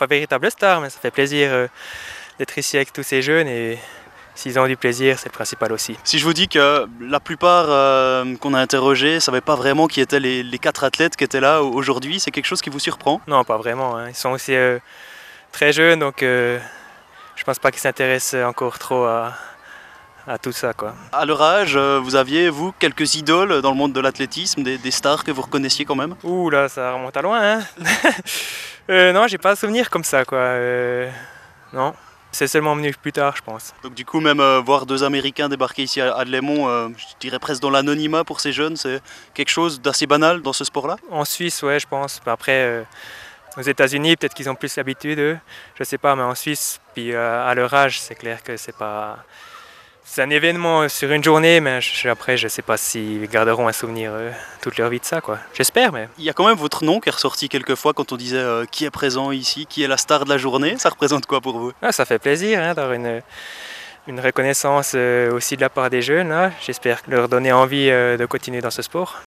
pas véritable star, mais ça fait plaisir d'être ici avec tous ces jeunes et s'ils ont du plaisir, c'est le principal aussi. Si je vous dis que la plupart qu'on a interrogés ne savaient pas vraiment qui étaient les 4 athlètes qui étaient là aujourd'hui, c'est quelque chose qui vous surprend? Non, pas vraiment, hein. Ils sont aussi très jeunes, donc je pense pas qu'ils s'intéressent encore trop à tout ça, quoi. À leur âge, vous aviez, vous, quelques idoles dans le monde de l'athlétisme, des stars que vous reconnaissiez quand même? Ouh là, ça remonte à loin, hein. Non, j'ai pas un souvenir comme ça, quoi. Non, c'est seulement venu plus tard, je pense. Donc du coup, même voir 2 Américains débarquer ici à Delémont, je dirais presque dans l'anonymat pour ces jeunes, c'est quelque chose d'assez banal dans ce sport-là? En Suisse, ouais, je pense. Après, aux États-Unis, peut-être qu'ils ont plus l'habitude, eux. Je sais pas, mais en Suisse, puis à leur âge, c'est clair que c'est pas. C'est un événement sur une journée, mais après, je sais pas s'ils garderont un souvenir toute leur vie de ça, quoi. J'espère, mais. Il y a quand même votre nom qui est ressorti quelques fois quand on disait qui est présent ici, qui est la star de la journée. Ça représente quoi pour vous? Ah, ça fait plaisir hein, d'avoir une reconnaissance aussi de la part des jeunes. Hein. J'espère leur donner envie de continuer dans ce sport.